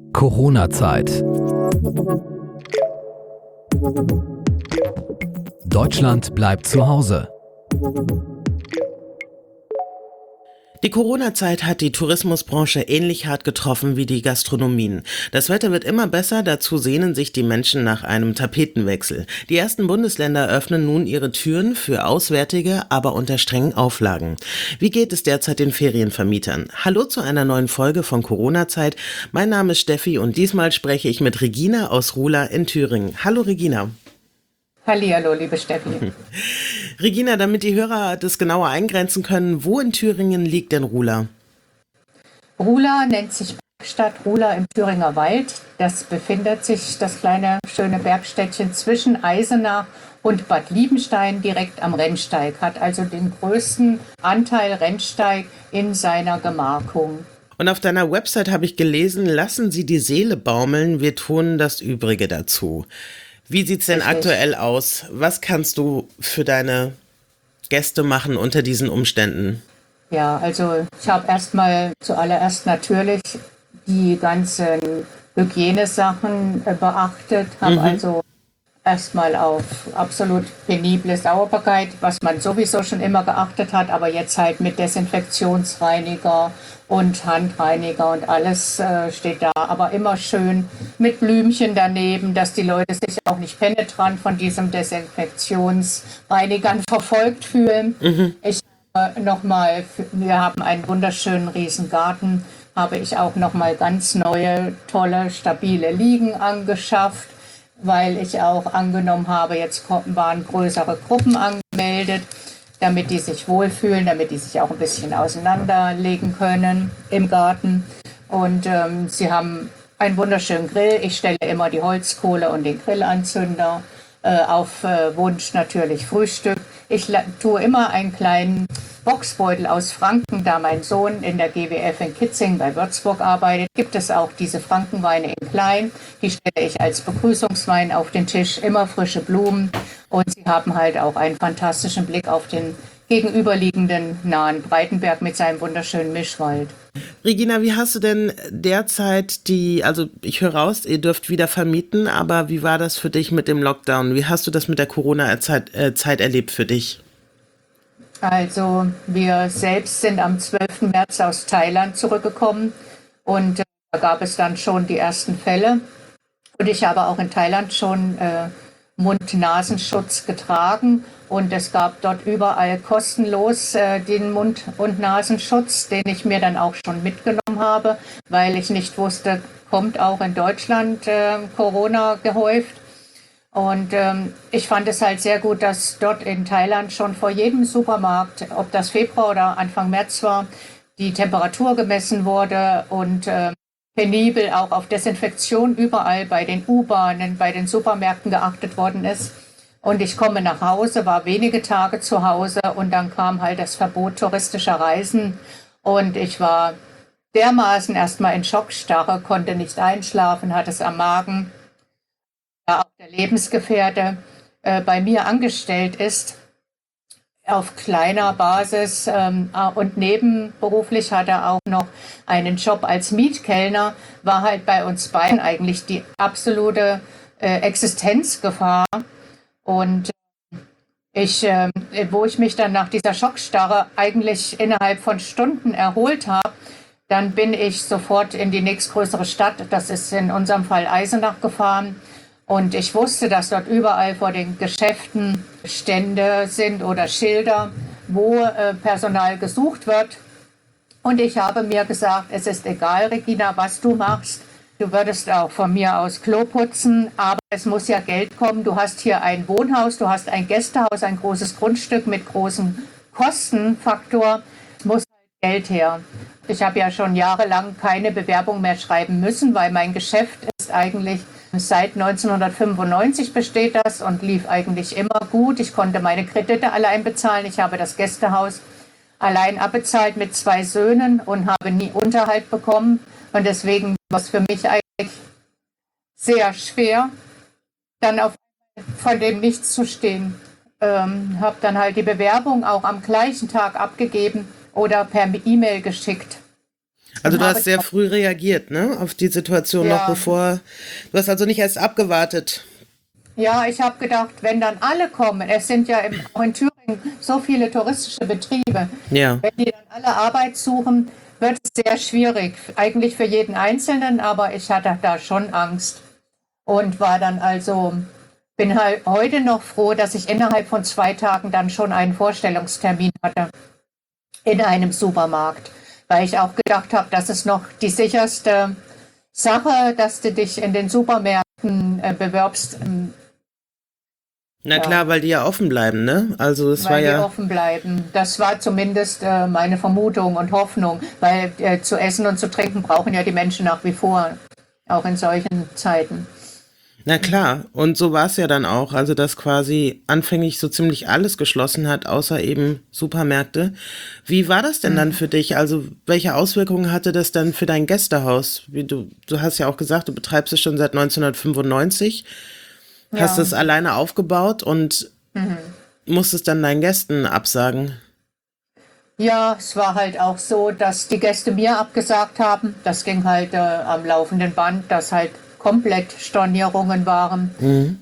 Corona-Zeit. Deutschland bleibt zu Hause. Die Corona-Zeit hat die Tourismusbranche ähnlich hart getroffen wie die Gastronomien. Das Wetter wird immer besser, dazu sehnen sich die Menschen nach einem Tapetenwechsel. Die ersten Bundesländer öffnen nun ihre Türen für Auswärtige, aber unter strengen Auflagen. Wie geht es derzeit den Ferienvermietern? Hallo zu einer neuen Folge von Corona-Zeit. Mein Name ist Steffi und diesmal spreche ich mit Regina aus Ruhla in Thüringen. Hallo Regina. Hallihallo, liebe Steffi. Regina, damit die Hörer das genauer eingrenzen können, wo in Thüringen liegt denn Ruhla? Ruhla nennt sich Bergstadt Ruhla im Thüringer Wald. Das befindet sich, das kleine schöne Bergstädtchen, zwischen Eisenach und Bad Liebenstein direkt am Rennsteig, hat also den größten Anteil Rennsteig in seiner Gemarkung. Und auf deiner Website habe ich gelesen, lassen Sie die Seele baumeln, wir tun das Übrige dazu. Wie sieht's denn aktuell aus? Was kannst du für deine Gäste machen unter diesen Umständen? Ja, also ich habe zuallererst natürlich die ganzen Hygienesachen beachtet, habe also erstmal auf absolut penible Sauberkeit, was man sowieso schon immer geachtet hat, aber jetzt halt mit Desinfektionsreiniger und Handreiniger und alles steht da, aber immer schön mit Blümchen daneben, dass die Leute sich auch nicht penetrant von diesem Desinfektionsreinigern verfolgt fühlen. Wir haben einen wunderschönen Riesengarten, habe ich auch nochmal ganz neue, tolle, stabile Liegen angeschafft, weil ich auch angenommen habe, jetzt waren größere Gruppen angemeldet, damit die sich wohlfühlen, damit die sich auch ein bisschen auseinanderlegen können im Garten. Und sie haben einen wunderschönen Grill. Ich stelle immer die Holzkohle und den Grillanzünder, auf Wunsch natürlich Frühstück. Ich tue immer einen kleinen Boxbeutel aus Franken, da mein Sohn in der GWF in Kitzingen bei Würzburg arbeitet, gibt es auch diese Frankenweine in klein. Die stelle ich als Begrüßungswein auf den Tisch, immer frische Blumen. Und sie haben halt auch einen fantastischen Blick auf den gegenüberliegenden nahen Breitenberg mit seinem wunderschönen Mischwald. Regina, wie hast du denn derzeit ich höre raus, ihr dürft wieder vermieten, aber wie war das für dich mit dem Lockdown? Wie hast du das mit der Corona-Zeit erlebt für dich? Also wir selbst sind am 12. März aus Thailand zurückgekommen und da gab es dann schon die ersten Fälle. Und ich habe auch in Thailand schon Mund-Nasenschutz getragen und es gab dort überall kostenlos den Mund- und Nasenschutz, den ich mir dann auch schon mitgenommen habe, weil ich nicht wusste, kommt auch in Deutschland Corona gehäuft. Und ich fand es halt sehr gut, dass dort in Thailand schon vor jedem Supermarkt, ob das Februar oder Anfang März war, die Temperatur gemessen wurde und penibel auch auf Desinfektion überall bei den U-Bahnen, bei den Supermärkten geachtet worden ist. Und ich komme nach Hause, war wenige Tage zu Hause und dann kam halt das Verbot touristischer Reisen und ich war dermaßen erstmal in Schockstarre, konnte nicht einschlafen, hatte es am Magen. Auch der Lebensgefährte bei mir angestellt ist, auf kleiner Basis und nebenberuflich hat er auch noch einen Job als Mietkellner, war halt bei uns beiden eigentlich die absolute Existenzgefahr. Und wo ich mich dann nach dieser Schockstarre eigentlich innerhalb von Stunden erholt habe, dann bin ich sofort in die nächstgrößere Stadt, das ist in unserem Fall Eisenach, gefahren. Und ich wusste, dass dort überall vor den Geschäften Stände sind oder Schilder, wo Personal gesucht wird. Und ich habe mir gesagt, es ist egal, Regina, was du machst. Du würdest auch von mir aus Klo putzen, aber es muss ja Geld kommen. Du hast hier ein Wohnhaus, du hast ein Gästehaus, ein großes Grundstück mit großem Kostenfaktor. Es muss halt Geld her. Ich habe ja schon jahrelang keine Bewerbung mehr schreiben müssen, weil mein Geschäft ist eigentlich seit 1995 besteht das und lief eigentlich immer gut. Ich konnte meine Kredite allein bezahlen. Ich habe das Gästehaus allein abbezahlt mit 2 Söhnen und habe nie Unterhalt bekommen. Und deswegen war es für mich eigentlich sehr schwer, dann von dem nichts zu stehen. Habe dann halt die Bewerbung auch am gleichen Tag abgegeben oder per E-Mail geschickt. Also und du habe hast sehr früh reagiert, ne, auf die Situation noch ja, bevor, du hast also nicht erst abgewartet. ja, ich habe gedacht, wenn dann alle kommen, es sind ja auch in Thüringen so viele touristische Betriebe, Ja, wenn die dann alle Arbeit suchen, wird es sehr schwierig, eigentlich für jeden Einzelnen, aber ich hatte da schon Angst und war dann also, bin halt heute noch froh, dass ich innerhalb von 2 Tagen dann schon einen Vorstellungstermin hatte in einem Supermarkt, weil ich auch gedacht habe, das ist noch die sicherste Sache, dass du dich in den Supermärkten bewirbst, na ja, klar, weil die ja offen bleiben, ne? Also es war weil die ja, offen bleiben. Das war zumindest meine Vermutung und Hoffnung, weil zu essen und zu trinken brauchen ja die Menschen nach wie vor, auch in solchen Zeiten. na klar. Und so war es ja dann auch. Also dass quasi anfänglich so ziemlich alles geschlossen hat, außer eben Supermärkte. Wie war das denn dann für dich? Also welche Auswirkungen hatte das dann für dein Gästehaus? Du hast ja auch gesagt, du betreibst es schon seit 1995, hast Ja. es alleine aufgebaut und musstest dann deinen Gästen absagen. Ja, es war halt auch so, dass die Gäste mir abgesagt haben. Das ging halt am laufenden Band, dass halt komplett Stornierungen waren.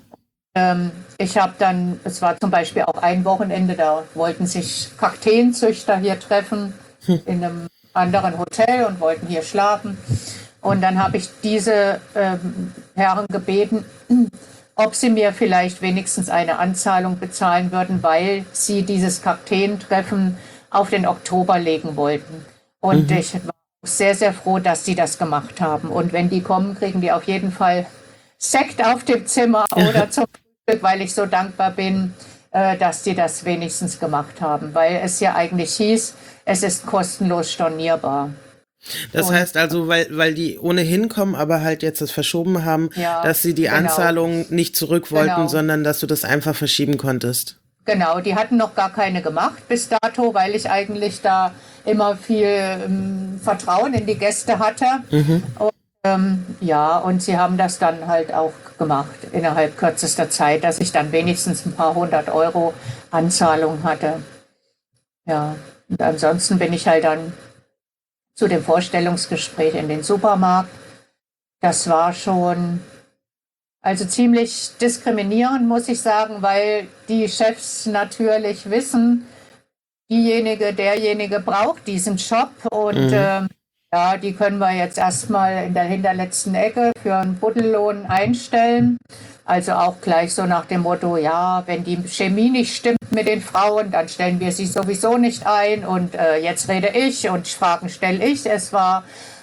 Ich habe dann, es war zum Beispiel auch ein Wochenende, da wollten sich Kakteenzüchter hier treffen in einem anderen Hotel und wollten hier schlafen. Und dann habe ich diese Herren gebeten, ob sie mir vielleicht wenigstens eine Anzahlung bezahlen würden, weil sie dieses Kakteentreffen auf den Oktober legen wollten. Und ich war sehr, sehr froh, dass sie das gemacht haben. Und wenn die kommen, kriegen die auf jeden Fall Sekt auf dem Zimmer oder zum Frühstück, weil ich so dankbar bin, dass die das wenigstens gemacht haben, weil es ja eigentlich hieß, es ist kostenlos stornierbar. Das Und heißt also, weil die ohnehin kommen, aber halt jetzt das verschoben haben, ja, dass sie die genau, Anzahlung nicht zurück wollten, genau. sondern dass du das einfach verschieben konntest. Genau, die hatten noch gar keine gemacht bis dato, weil ich eigentlich da immer viel Vertrauen in die Gäste hatte. Und, ja, und sie haben das dann halt auch gemacht innerhalb kürzester Zeit, dass ich dann wenigstens ein paar 100 € Anzahlung hatte. Ja, und ansonsten bin ich halt dann zu dem Vorstellungsgespräch in den Supermarkt. Das war schon also ziemlich diskriminierend, muss ich sagen, weil die Chefs natürlich wissen, derjenige braucht diesen Job und ja, die können wir jetzt erstmal in der hinterletzten Ecke für einen Buddellohn einstellen. Also auch gleich so nach dem Motto, ja, wenn die Chemie nicht stimmt mit den Frauen, dann stellen wir sie sowieso nicht ein und jetzt rede ich und Fragen stelle ich. Es war,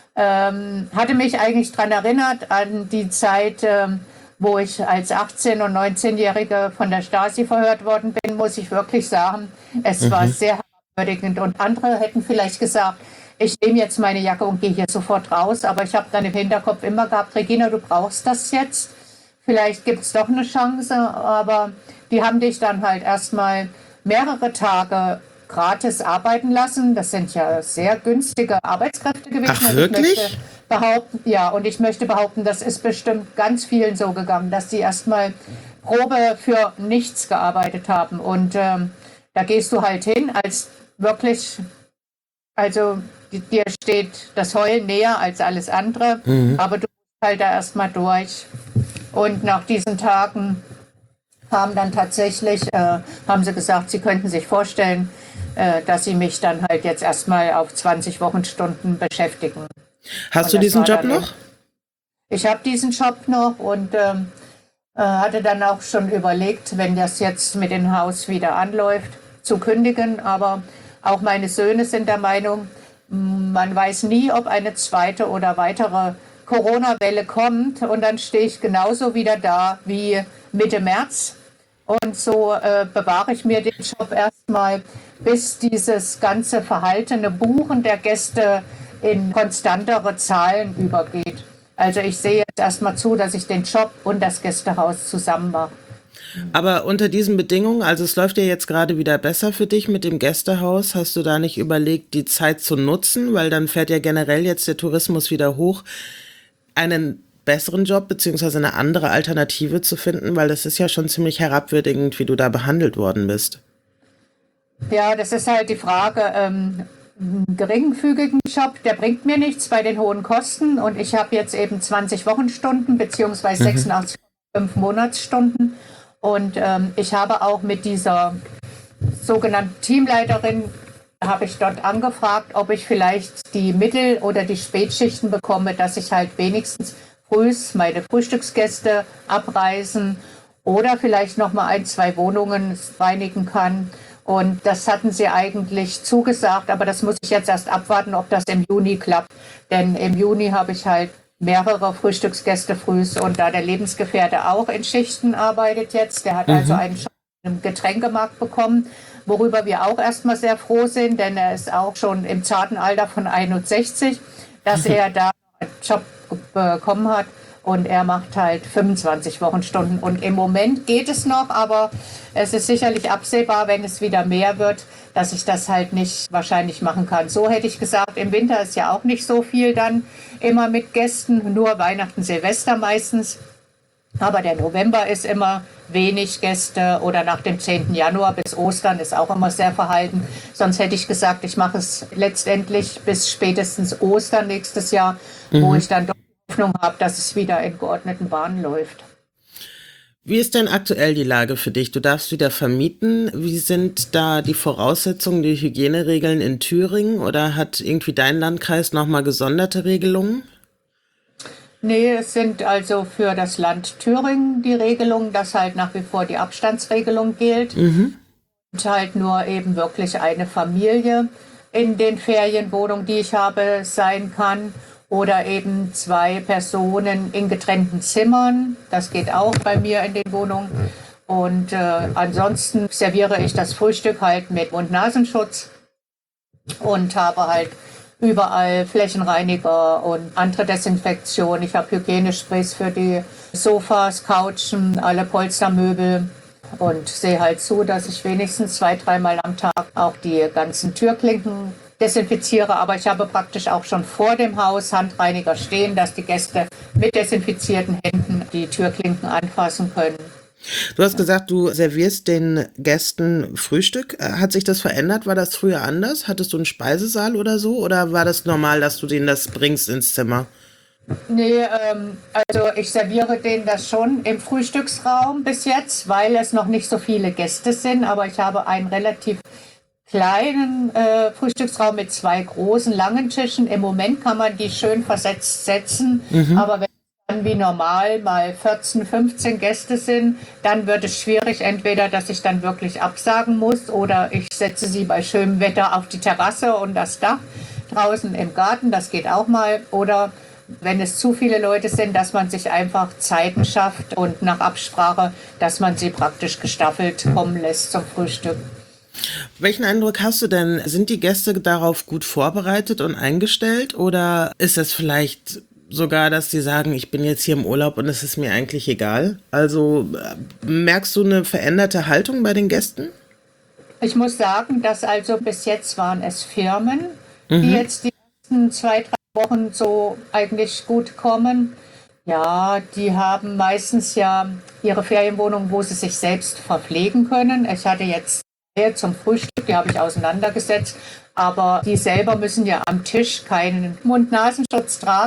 hatte mich eigentlich daran erinnert an die Zeit, wo ich als 18- und 19-Jährige von der Stasi verhört worden bin, muss ich wirklich sagen, es war sehr herabwürdigend. Und andere hätten vielleicht gesagt, ich nehme jetzt meine Jacke und gehe hier sofort raus. Aber ich habe dann im Hinterkopf immer gehabt, Regina, du brauchst das jetzt. Vielleicht gibt es doch eine Chance. Aber die haben dich dann halt erstmal mehrere Tage gratis arbeiten lassen. Das sind ja sehr günstige Arbeitskräfte gewesen. Ach, Und ich möchte wirklich? behaupten, ja, und ich möchte behaupten, das ist bestimmt ganz vielen so gegangen, dass sie erstmal Probe für nichts gearbeitet haben. Und da gehst du halt hin, als wirklich, also dir steht das Heulen näher als alles andere, aber du musst halt da erstmal durch. Und nach diesen Tagen haben dann tatsächlich, haben sie gesagt, sie könnten sich vorstellen, dass sie mich dann halt jetzt erstmal auf 20 Wochenstunden beschäftigen. Hast Und du das diesen war Job dann noch? Ich habe diesen Job noch und hatte dann auch schon überlegt, wenn das jetzt mit dem Haus wieder anläuft, zu kündigen. Aber auch meine Söhne sind der Meinung, man weiß nie, ob eine zweite oder weitere Corona-Welle kommt. Und dann stehe ich genauso wieder da wie Mitte März. Und so bewahre ich mir den Job erstmal, bis dieses ganze verhaltene Buchen der Gäste in konstantere Zahlen übergeht. Also ich sehe jetzt erstmal zu, dass ich den Job und das Gästehaus zusammen mache. Aber unter diesen Bedingungen, also es läuft ja jetzt gerade wieder besser für dich mit dem Gästehaus, hast du da nicht überlegt, die Zeit zu nutzen, weil dann fährt ja generell jetzt der Tourismus wieder hoch, einen besseren Job beziehungsweise eine andere Alternative zu finden, weil das ist ja schon ziemlich herabwürdigend, wie du da behandelt worden bist. Ja, das ist halt die Frage. einen geringfügigen Job, der bringt mir nichts bei den hohen Kosten und ich habe jetzt eben 20 Wochenstunden beziehungsweise 86,5 Monatsstunden und ich habe auch mit dieser sogenannten Teamleiterin, habe ich dort angefragt, ob ich vielleicht die Mittel- oder die Spätschichten bekomme, dass ich halt wenigstens frühs meine Frühstücksgäste abreisen oder vielleicht noch mal 1, 2 Wohnungen reinigen kann. Und das hatten sie eigentlich zugesagt, aber das muss ich jetzt erst abwarten, ob das im Juni klappt. Denn im Juni habe ich halt mehrere Frühstücksgäste frühs und da der Lebensgefährte auch in Schichten arbeitet jetzt, der hat also einen Job im Getränkemarkt bekommen, worüber wir auch erstmal sehr froh sind, denn er ist auch schon im zarten Alter von 61, dass er da einen Job bekommen hat. Und er macht halt 25 Wochenstunden. Und im Moment geht es noch, aber es ist sicherlich absehbar, wenn es wieder mehr wird, dass ich das halt nicht wahrscheinlich machen kann. So hätte ich gesagt, im Winter ist ja auch nicht so viel dann immer mit Gästen, nur Weihnachten, Silvester meistens. Aber der November ist immer wenig Gäste oder nach dem 10. Januar bis Ostern ist auch immer sehr verhalten. Sonst hätte ich gesagt, ich mache es letztendlich bis spätestens Ostern nächstes Jahr, wo ich dann doch Hoffnung habe, dass es wieder in geordneten Bahnen läuft. Wie ist denn aktuell die Lage für dich? Du darfst wieder vermieten. Wie sind da die Voraussetzungen, die Hygieneregeln in Thüringen oder hat irgendwie dein Landkreis nochmal gesonderte Regelungen? Nee, es sind also für das Land Thüringen die Regelungen, dass halt nach wie vor die Abstandsregelung gilt und halt nur eben wirklich eine Familie in den Ferienwohnungen, die ich habe, sein kann. Oder eben 2 Personen in getrennten Zimmern. Das geht auch bei mir in den Wohnungen. Und ansonsten serviere ich das Frühstück halt mit Mund-Nasenschutz und habe halt überall Flächenreiniger und andere Desinfektion. Ich habe Hygienesprays für die Sofas, Couchen, alle Polstermöbel und sehe halt zu, dass ich wenigstens 2, 3 Mal am Tag auch die ganzen Türklinken desinfiziere, aber ich habe praktisch auch schon vor dem Haus Handreiniger stehen, dass die Gäste mit desinfizierten Händen die Türklinken anfassen können. Du hast gesagt, du servierst den Gästen Frühstück. Hat sich das verändert? War das früher anders? Hattest du einen Speisesaal oder so? Oder war das normal, dass du denen das bringst ins Zimmer? Nee, also ich serviere denen das schon im Frühstücksraum bis jetzt, weil es noch nicht so viele Gäste sind, aber ich habe einen relativ kleinen Frühstücksraum mit 2 großen, langen Tischen. Im Moment kann man die schön versetzt setzen, aber wenn dann wie normal mal 14, 15 Gäste sind, dann wird es schwierig, entweder, dass ich dann wirklich absagen muss oder ich setze sie bei schönem Wetter auf die Terrasse und das Dach draußen im Garten, das geht auch mal, oder wenn es zu viele Leute sind, dass man sich einfach Zeiten schafft und nach Absprache, dass man sie praktisch gestaffelt kommen lässt zum Frühstück. Welchen Eindruck hast du denn? Sind die Gäste darauf gut vorbereitet und eingestellt oder ist es vielleicht sogar, dass sie sagen, ich bin jetzt hier im Urlaub und es ist mir eigentlich egal? Also merkst du eine veränderte Haltung bei den Gästen? Ich muss sagen, dass also bis jetzt waren es Firmen, die jetzt die ersten 2, 3 Wochen so eigentlich gut kommen. Ja, die haben meistens ja ihre Ferienwohnung, wo sie sich selbst verpflegen können. Ich hatte jetzt zum Frühstück, die habe ich auseinandergesetzt, aber die selber müssen ja am Tisch keinen Mund-Nasenschutz tragen.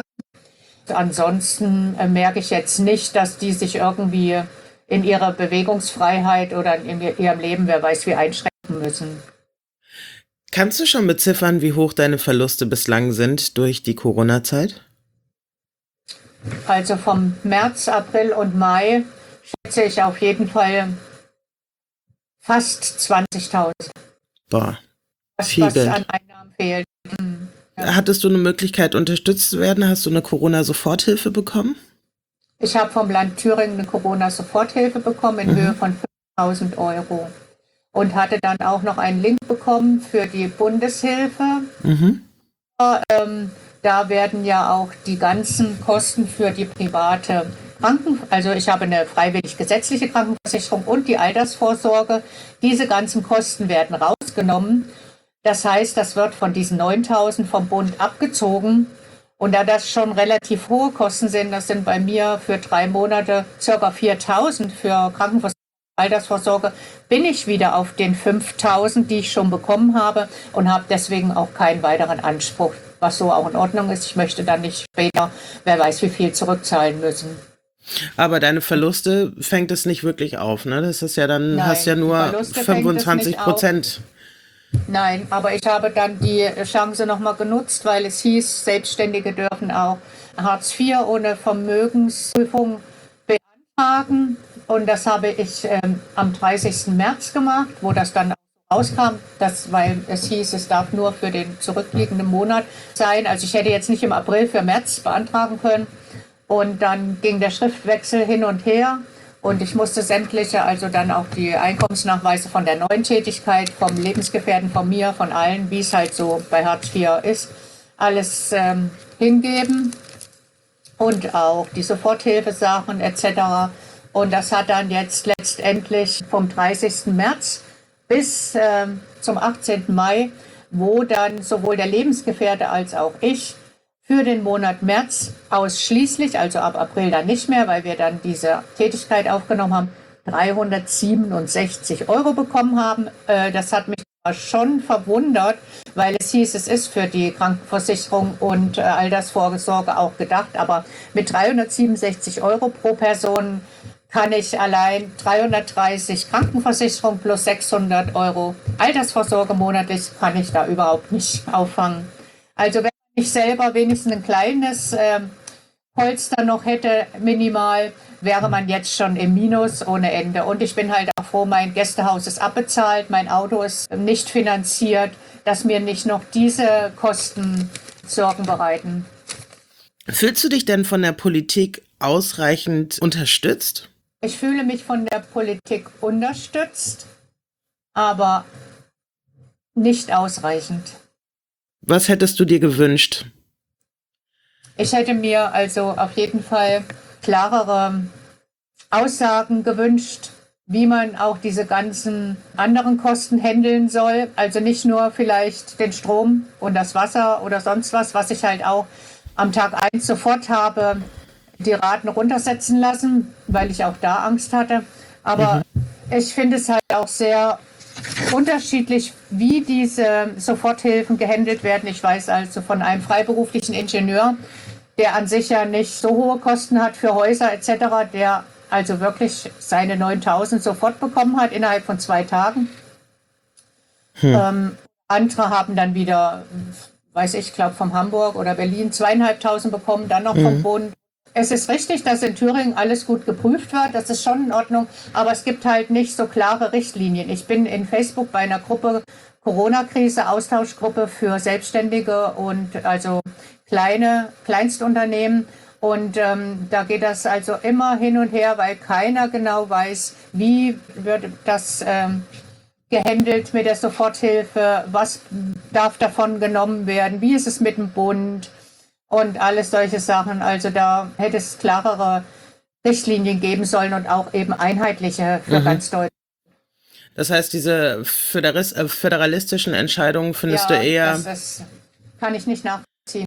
Ansonsten merke ich jetzt nicht, dass die sich irgendwie in ihrer Bewegungsfreiheit oder in ihrem Leben, wer weiß wie, einschränken müssen. Kannst du schon beziffern, wie hoch deine Verluste bislang sind durch die Corona-Zeit? Also vom März, April und Mai schätze ich auf jeden Fall fast 20.000. Boah, Was viel Geld. an Einnahmen fehlt. Hattest du eine Möglichkeit, unterstützt zu werden? Hast du eine Corona-Soforthilfe bekommen? Ich habe vom Land Thüringen eine Corona-Soforthilfe bekommen in Höhe von 5.000 € und hatte dann auch noch einen Link bekommen für die Bundeshilfe. Da werden ja auch die ganzen Kosten für die private also ich habe eine freiwillig gesetzliche Krankenversicherung und die Altersvorsorge. Diese ganzen Kosten werden rausgenommen. Das heißt, das wird von diesen 9.000 vom Bund abgezogen. Und da das schon relativ hohe Kosten sind, das sind bei mir für 3 Monate ca. 4.000 für Krankenversicherung, Altersvorsorge, bin ich wieder auf den 5.000, die ich schon bekommen habe und habe deswegen auch keinen weiteren Anspruch, was so auch in Ordnung ist. Ich möchte dann nicht später, wer weiß wie viel, zurückzahlen müssen. Aber deine Verluste fängt es nicht wirklich auf, ne? Das ist ja dann, Nein, hast ja die nur Verluste fängt es nicht 25%. Nein, aber ich habe dann die Chance nochmal genutzt, weil es hieß, Selbstständige dürfen auch Hartz IV ohne Vermögensprüfung beantragen. Und das habe ich am 30. März gemacht, wo das dann rauskam, weil es hieß, es darf nur für den zurückliegenden Monat sein. Also ich hätte jetzt nicht im April für März beantragen können. Und dann ging der Schriftwechsel hin und her. Und ich musste sämtliche, also dann auch die Einkommensnachweise von der neuen Tätigkeit, vom Lebensgefährten, von mir, von allen, wie es halt so bei Hartz IV ist, alles hingeben. Und auch die Soforthilfesachen etc. Und das hat dann jetzt letztendlich vom 30. März bis zum 18. Mai, wo dann sowohl der Lebensgefährte als auch ich für den Monat März ausschließlich, also ab April dann nicht mehr, weil wir dann diese Tätigkeit aufgenommen haben, 367 € bekommen haben. Das hat mich schon verwundert, weil es hieß, es ist für die Krankenversicherung und Altersvorsorge auch gedacht, aber mit 367 € pro Person kann ich allein 330 Krankenversicherung plus 600 € Altersvorsorge monatlich, kann ich da überhaupt nicht auffangen. Also wenn ich selber wenigstens ein kleines Polster noch hätte, minimal, wäre man jetzt schon im Minus ohne Ende. Und ich bin halt auch froh, mein Gästehaus ist abbezahlt, mein Auto ist nicht finanziert, dass mir nicht noch diese Kosten Sorgen bereiten. Fühlst du dich denn von der Politik ausreichend unterstützt? Ich fühle mich von der Politik unterstützt, aber nicht ausreichend. Was hättest du dir gewünscht? Ich hätte mir also auf jeden Fall klarere Aussagen gewünscht, wie man auch diese ganzen anderen Kosten handeln soll. Also nicht nur vielleicht den Strom und das Wasser oder sonst was ich halt auch am Tag 1 sofort habe die Raten runtersetzen lassen, weil ich auch da Angst hatte. Aber ich finde es halt auch sehr unterschiedlich, wie diese Soforthilfen gehandelt werden. Ich weiß also von einem freiberuflichen Ingenieur, der an sich ja nicht so hohe Kosten hat für Häuser etc., der also wirklich seine 9.000 sofort bekommen hat innerhalb von 2 Tagen. Andere haben dann wieder, weiß ich, glaube vom Hamburg oder Berlin 2.500 bekommen, dann noch vom Bund. Es ist richtig, dass in Thüringen alles gut geprüft wird, das ist schon in Ordnung, aber es gibt halt nicht so klare Richtlinien. Ich bin in Facebook bei einer Gruppe Corona-Krise, Austauschgruppe für Selbstständige und also Kleinstunternehmen und da geht das also immer hin und her, weil keiner genau weiß, wie wird das gehandelt mit der Soforthilfe, was darf davon genommen werden, wie ist es mit dem Bund und alles solche Sachen. Also da hätte es klarere Richtlinien geben sollen und auch eben einheitliche für ganz Deutschland. Das heißt, diese föderalistischen Entscheidungen findest du eher... Das kann ich nicht nachvollziehen.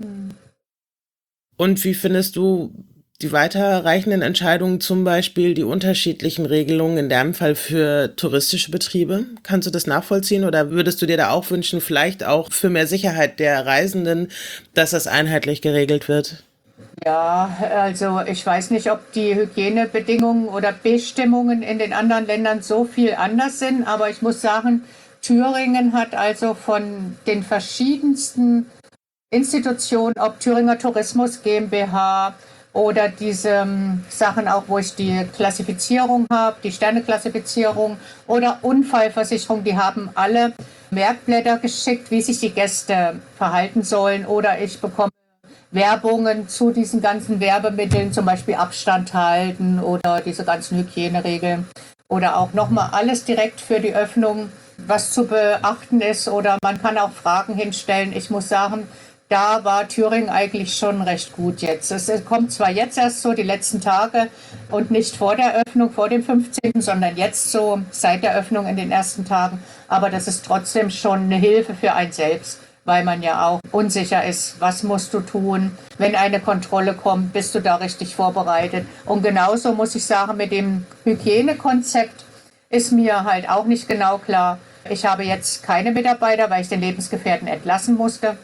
Und wie findest du die weiterreichenden Entscheidungen, zum Beispiel die unterschiedlichen Regelungen in deinem Fall für touristische Betriebe? Kannst du das nachvollziehen oder würdest du dir da auch wünschen, vielleicht auch für mehr Sicherheit der Reisenden, dass das einheitlich geregelt wird? Ja, also ich weiß nicht, ob die Hygienebedingungen oder Bestimmungen in den anderen Ländern so viel anders sind, aber ich muss sagen, Thüringen hat also von den verschiedensten Institutionen, ob Thüringer Tourismus GmbH oder diese Sachen auch, wo ich die Klassifizierung habe, die Sterneklassifizierung oder Unfallversicherung, die haben alle Merkblätter geschickt, wie sich die Gäste verhalten sollen oder ich bekomme Werbungen zu diesen ganzen Werbemitteln, zum Beispiel Abstand halten oder diese ganzen Hygieneregeln oder auch nochmal alles direkt für die Öffnung, was zu beachten ist oder man kann auch Fragen hinstellen. Ich muss sagen, da war Thüringen eigentlich schon recht gut jetzt. Es kommt zwar jetzt erst so die letzten Tage und nicht vor der Öffnung, vor dem 15., sondern jetzt so seit der Öffnung in den ersten Tagen, aber das ist trotzdem schon eine Hilfe für einen selbst, weil man ja auch unsicher ist, was musst du tun. Wenn eine Kontrolle kommt, bist du da richtig vorbereitet. Und genauso muss ich sagen, mit dem Hygienekonzept ist mir halt auch nicht genau klar. Ich habe jetzt keine Mitarbeiter, weil ich den Lebensgefährten entlassen musste.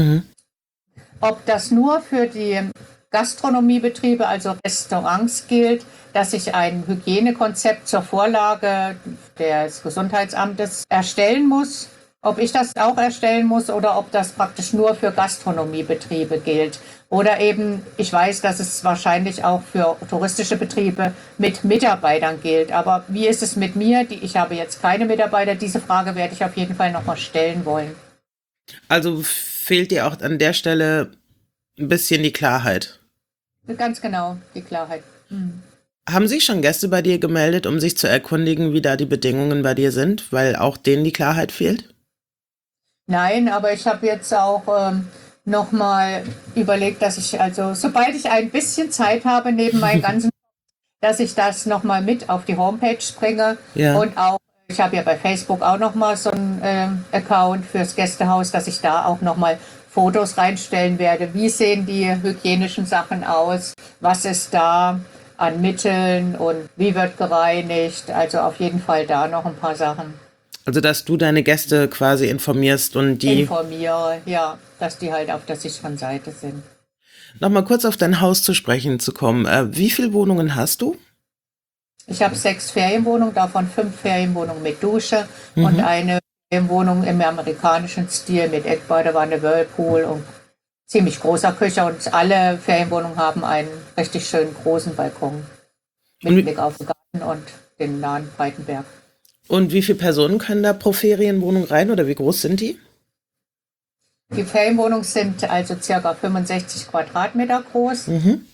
Ob das nur für die Gastronomiebetriebe, also Restaurants gilt, dass ich ein Hygienekonzept zur Vorlage des Gesundheitsamtes erstellen muss, ob ich das auch erstellen muss oder ob das praktisch nur für Gastronomiebetriebe gilt. Oder eben, ich weiß, dass es wahrscheinlich auch für touristische Betriebe mit Mitarbeitern gilt. Aber wie ist es mit mir? Ich habe jetzt keine Mitarbeiter. Diese Frage werde ich auf jeden Fall nochmal stellen wollen. Also fehlt dir auch an der Stelle ein bisschen die Klarheit. Ganz genau, die Klarheit. Haben sich schon Gäste bei dir gemeldet, um sich zu erkundigen, wie da die Bedingungen bei dir sind, weil auch denen die Klarheit fehlt? Nein, aber ich habe jetzt auch nochmal überlegt, dass ich also, sobald ich ein bisschen Zeit habe neben meinen ganzen, dass ich das nochmal mit auf die Homepage bringe. Ja. Und auch, ich habe ja bei Facebook auch nochmal so einen Account fürs Gästehaus, dass ich da auch nochmal Fotos reinstellen werde. Wie sehen die hygienischen Sachen aus? Was ist da an Mitteln und wie wird gereinigt? Also auf jeden Fall da noch ein paar Sachen. Also, dass du deine Gäste quasi informierst und die... Informiere, ja, dass die halt auf der sicheren Seite sind. Nochmal kurz auf dein Haus zu sprechen zu kommen. Wie viele Wohnungen hast du? Ich habe 6 Ferienwohnungen, davon 5 Ferienwohnungen mit Dusche und eine Ferienwohnung im amerikanischen Stil mit Eckbadewanne, Whirlpool und ziemlich großer Küche. Und alle Ferienwohnungen haben einen richtig schönen großen Balkon mit Blick auf den Garten und den nahen Breitenberg. Und wie viele Personen können da pro Ferienwohnung rein oder wie groß sind die? Die Ferienwohnungen sind also ca. 65 Quadratmeter groß.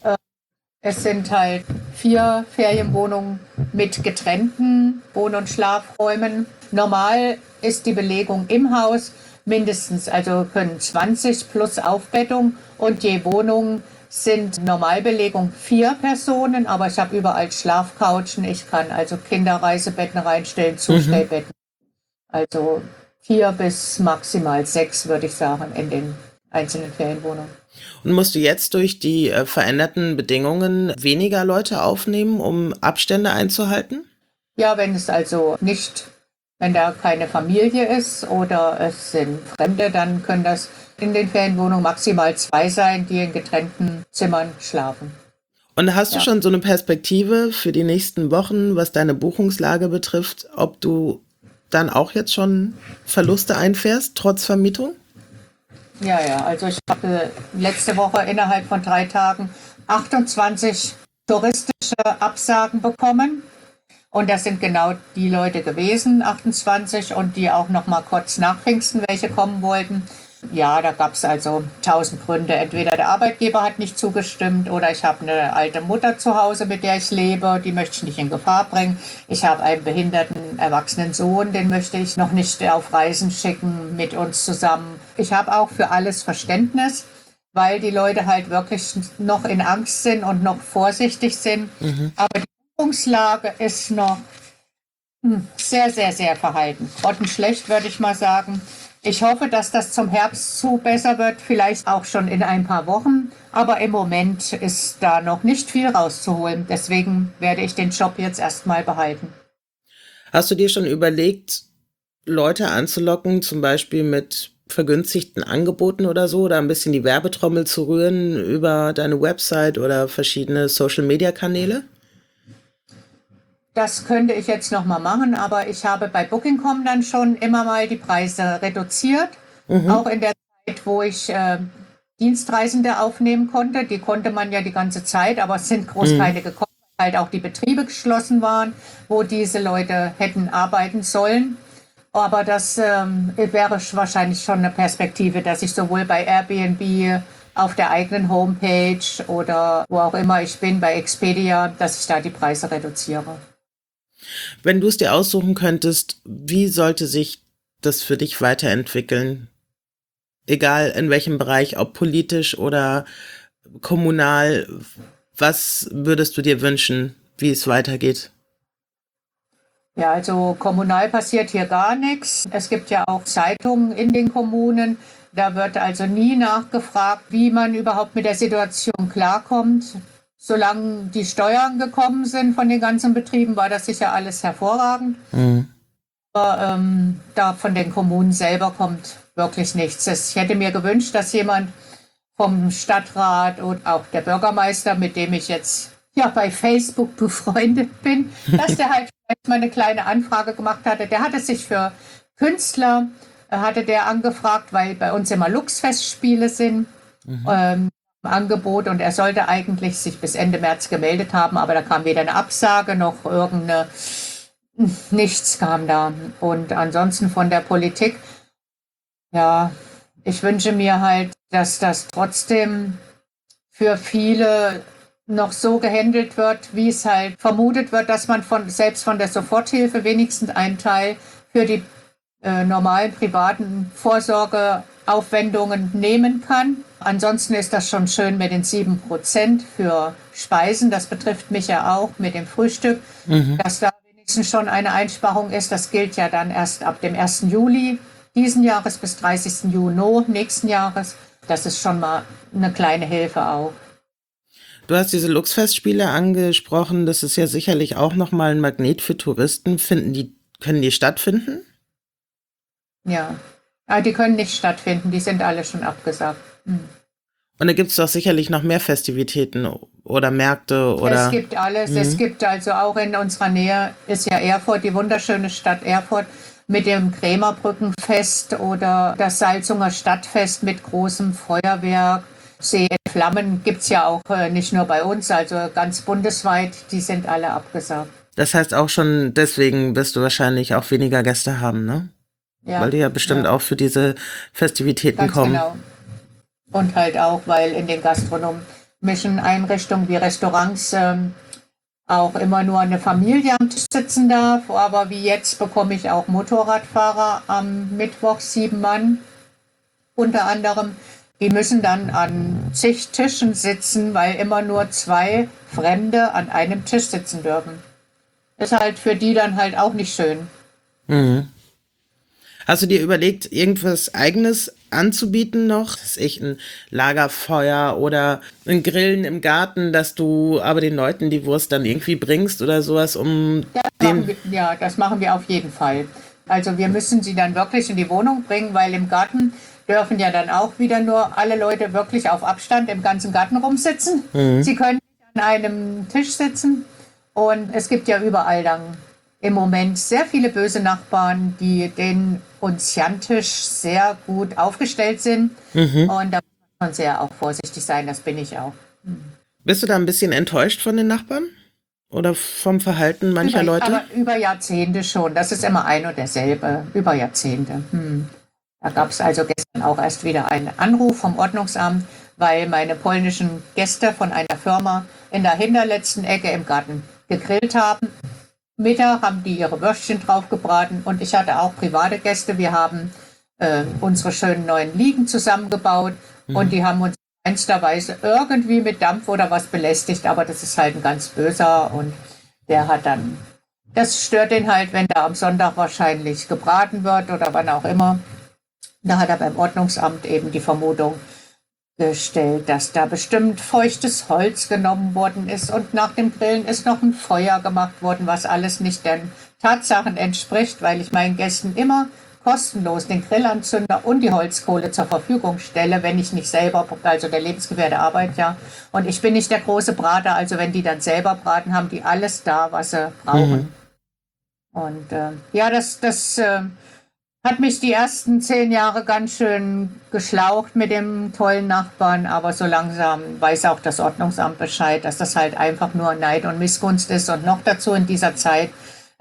Es sind halt 4 Ferienwohnungen mit getrennten Wohn- und Schlafräumen. Normal ist die Belegung im Haus mindestens, also können 20 plus Aufbettung und je Wohnung sind Normalbelegung 4 Personen, aber ich habe überall Schlafcouchen. Ich kann also Kinderreisebetten reinstellen, Zustellbetten. Also 4 bis maximal 6 würde ich sagen in den einzelnen Ferienwohnungen. Und musst du jetzt durch die veränderten Bedingungen weniger Leute aufnehmen, um Abstände einzuhalten? Ja, wenn es also nicht, wenn da keine Familie ist oder es sind Fremde, dann können das in den Ferienwohnungen maximal 2 sein, die in getrennten Zimmern schlafen. Und hast du schon so eine Perspektive für die nächsten Wochen, was deine Buchungslage betrifft, ob du dann auch jetzt schon Verluste einfährst, trotz Vermietung? Ja, also ich habe letzte Woche innerhalb von 3 Tagen 28 touristische Absagen bekommen. Und das sind genau die Leute gewesen, 28, und die auch noch mal kurz nach Pfingsten welche kommen wollten. Ja, da gab es also 1000 Gründe. Entweder der Arbeitgeber hat nicht zugestimmt oder ich habe eine alte Mutter zu Hause, mit der ich lebe, die möchte ich nicht in Gefahr bringen. Ich habe einen behinderten, erwachsenen Sohn, den möchte ich noch nicht auf Reisen schicken mit uns zusammen. Ich habe auch für alles Verständnis, weil die Leute halt wirklich noch in Angst sind und noch vorsichtig sind. Aber die Buchungslage ist noch sehr, sehr, sehr verhalten. Grottenschlecht, würde ich mal sagen. Ich hoffe, dass das zum Herbst zu besser wird, vielleicht auch schon in ein paar Wochen. Aber im Moment ist da noch nicht viel rauszuholen. Deswegen werde ich den Job jetzt erstmal behalten. Hast du dir schon überlegt, Leute anzulocken, zum Beispiel mit vergünstigten Angeboten oder so, oder ein bisschen die Werbetrommel zu rühren über deine Website oder verschiedene Social-Media-Kanäle? Das könnte ich jetzt noch mal machen, aber ich habe bei Booking.com dann schon immer mal die Preise reduziert. Auch in der Zeit, wo ich Dienstreisende aufnehmen konnte. Die konnte man ja die ganze Zeit, aber es sind groß keine gekommen, weil halt auch die Betriebe geschlossen waren, wo diese Leute hätten arbeiten sollen. Aber das wäre wahrscheinlich schon eine Perspektive, dass ich sowohl bei Airbnb auf der eigenen Homepage oder wo auch immer ich bin, bei Expedia, dass ich da die Preise reduziere. Wenn du es dir aussuchen könntest, wie sollte sich das für dich weiterentwickeln? Egal in welchem Bereich, ob politisch oder kommunal, was würdest du dir wünschen, wie es weitergeht? Ja, also kommunal passiert hier gar nichts. Es gibt ja auch Zeitungen in den Kommunen, Da wird also nie nachgefragt, wie man überhaupt mit der Situation klarkommt. Solange die Steuern gekommen sind von den ganzen Betrieben, war das sicher alles hervorragend. Aber da von den Kommunen selber kommt wirklich nichts. Ich hätte mir gewünscht, dass jemand vom Stadtrat und auch der Bürgermeister, mit dem ich jetzt ja bei Facebook befreundet bin, dass der halt vielleicht mal eine kleine Anfrage gemacht hatte. Der hatte sich für Künstler, hatte der angefragt, weil bei uns immer Luchsfestspiele sind, im Angebot, und er sollte eigentlich sich bis Ende März gemeldet haben, aber da kam weder eine Absage noch nichts kam da. Und ansonsten von der Politik, ja, ich wünsche mir halt, dass das trotzdem für viele noch so gehandelt wird, wie es halt vermutet wird, dass man selbst von der Soforthilfe wenigstens einen Teil für die normalen privaten Vorsorgeaufwendungen nehmen kann. Ansonsten ist das schon schön mit den 7% für Speisen. Das betrifft mich ja auch mit dem Frühstück, dass da wenigstens schon eine Einsparung ist. Das gilt ja dann erst ab dem 1. Juli diesen Jahres bis 30. Juni nächsten Jahres. Das ist schon mal eine kleine Hilfe auch. Du hast diese Luchsfestspiele angesprochen. Das ist ja sicherlich auch nochmal ein Magnet für Touristen. Können die stattfinden? Ja, aber die können nicht stattfinden. Die sind alle schon abgesagt. Und da gibt es doch sicherlich noch mehr Festivitäten oder Märkte oder. Es gibt alles. Es gibt also auch in unserer Nähe ist ja Erfurt, die wunderschöne Stadt Erfurt mit dem Krämerbrückenfest oder das Salzunger Stadtfest mit großem Feuerwerk. See in Flammen gibt es ja auch nicht nur bei uns, also ganz bundesweit. Die sind alle abgesagt. Das heißt auch schon, deswegen wirst du wahrscheinlich auch weniger Gäste haben, ne? Ja, weil die ja bestimmt auch für diese Festivitäten ganz kommen. Genau. Und halt auch, weil in den gastronomischen Einrichtungen wie Restaurants auch immer nur eine Familie am Tisch sitzen darf. Aber wie jetzt bekomme ich auch Motorradfahrer am Mittwoch, 7 Mann unter anderem. Die müssen dann an zig Tischen sitzen, weil immer nur 2 Fremde an einem Tisch sitzen dürfen. Ist halt für die dann halt auch nicht schön. Hast du dir überlegt, irgendwas Eigenes anzubieten noch? Das ist ein Lagerfeuer oder ein Grillen im Garten, dass du aber den Leuten die Wurst dann irgendwie bringst oder sowas, Das machen wir auf jeden Fall. Also wir müssen sie dann wirklich in die Wohnung bringen, weil im Garten dürfen ja dann auch wieder nur alle Leute wirklich auf Abstand im ganzen Garten rumsitzen. Sie können nicht an einem Tisch sitzen und es gibt ja überall dann im Moment sehr viele böse Nachbarn, die den unziantisch sehr gut aufgestellt sind. Und da muss man sehr auch vorsichtig sein, das bin ich auch. Bist du da ein bisschen enttäuscht von den Nachbarn? Oder vom Verhalten mancher Leute? Aber über Jahrzehnte schon. Das ist immer ein und derselbe. Über Jahrzehnte. Da gab es also gestern auch erst wieder einen Anruf vom Ordnungsamt, weil meine polnischen Gäste von einer Firma in der hinterletzten Ecke im Garten gegrillt haben. Mittag haben die ihre Würstchen draufgebraten und ich hatte auch private Gäste. Wir haben unsere schönen neuen Liegen zusammengebaut und die haben uns in keinster Weise irgendwie mit Dampf oder was belästigt, aber das ist halt ein ganz böser und der hat dann, das stört ihn halt, wenn da am Sonntag wahrscheinlich gebraten wird oder wann auch immer. Da hat er beim Ordnungsamt eben die Vermutung gestellt, dass da bestimmt feuchtes Holz genommen worden ist und nach dem Grillen ist noch ein Feuer gemacht worden, was alles nicht den Tatsachen entspricht, weil ich meinen Gästen immer kostenlos den Grillanzünder und die Holzkohle zur Verfügung stelle, wenn ich nicht selber, also der Lebensgefährte arbeitet ja, und ich bin nicht der große Brater, also wenn die dann selber braten, haben die alles da, was sie brauchen. Und das hat mich die ersten 10 Jahre ganz schön geschlaucht mit dem tollen Nachbarn, aber so langsam weiß auch das Ordnungsamt Bescheid, dass das halt einfach nur Neid und Missgunst ist und noch dazu in dieser Zeit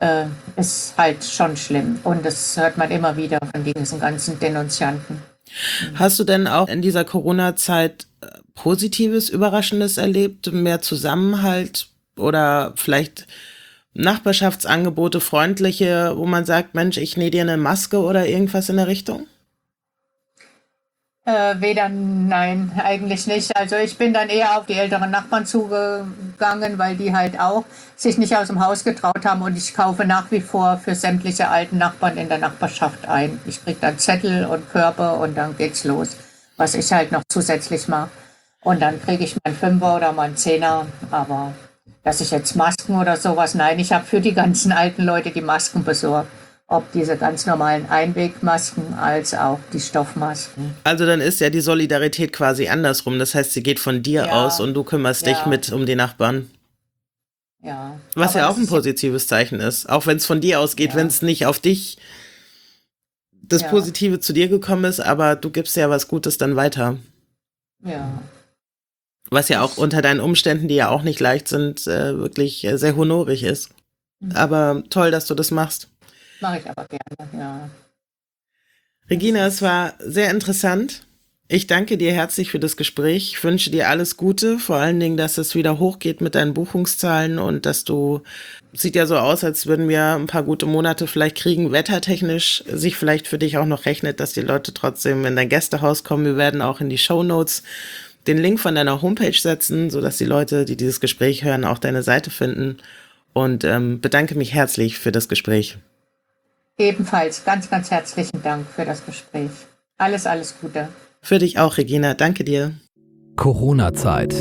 ist halt schon schlimm und das hört man immer wieder von diesen ganzen Denunzianten. Hast du denn auch in dieser Corona-Zeit Positives, Überraschendes erlebt? Mehr Zusammenhalt oder vielleicht Nachbarschaftsangebote, freundliche, wo man sagt, Mensch, ich nähe dir eine Maske oder irgendwas in der Richtung? Weder, nein, eigentlich nicht. Also ich bin dann eher auf die älteren Nachbarn zugegangen, weil die halt auch sich nicht aus dem Haus getraut haben und ich kaufe nach wie vor für sämtliche alten Nachbarn in der Nachbarschaft ein. Ich kriege dann Zettel und Körbe und dann geht's los, was ich halt noch zusätzlich mache. Und dann kriege ich meinen Fünfer oder meinen Zehner, aber dass ich jetzt Masken oder sowas, nein, ich habe für die ganzen alten Leute die Masken besorgt. Ob diese ganz normalen Einwegmasken als auch die Stoffmasken. Also dann ist ja die Solidarität quasi andersrum. Das heißt, sie geht von dir aus und du kümmerst dich mit um die Nachbarn. Ja. Was ja auch ein positives Zeichen ist. Auch wenn es von dir ausgeht, wenn es nicht auf dich das Positive zu dir gekommen ist, aber du gibst ja was Gutes dann weiter. Ja. Was ja auch unter deinen Umständen, die ja auch nicht leicht sind, wirklich sehr honorig ist. Aber toll, dass du das machst. Mache ich aber gerne, ja. Regina, es war sehr interessant. Ich danke dir herzlich für das Gespräch. Ich wünsche dir alles Gute, vor allen Dingen, dass es wieder hochgeht mit deinen Buchungszahlen und dass du, sieht ja so aus, als würden wir ein paar gute Monate vielleicht kriegen, wettertechnisch sich vielleicht für dich auch noch rechnet, dass die Leute trotzdem in dein Gästehaus kommen. Wir werden auch in die Shownotes den Link von deiner Homepage setzen, sodass die Leute, die dieses Gespräch hören, auch deine Seite finden und bedanke mich herzlich für das Gespräch. Ebenfalls ganz, ganz herzlichen Dank für das Gespräch. Alles, alles Gute. Für dich auch, Regina. Danke dir. Corona-Zeit.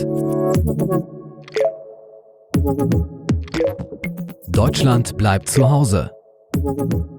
Deutschland bleibt zu Hause.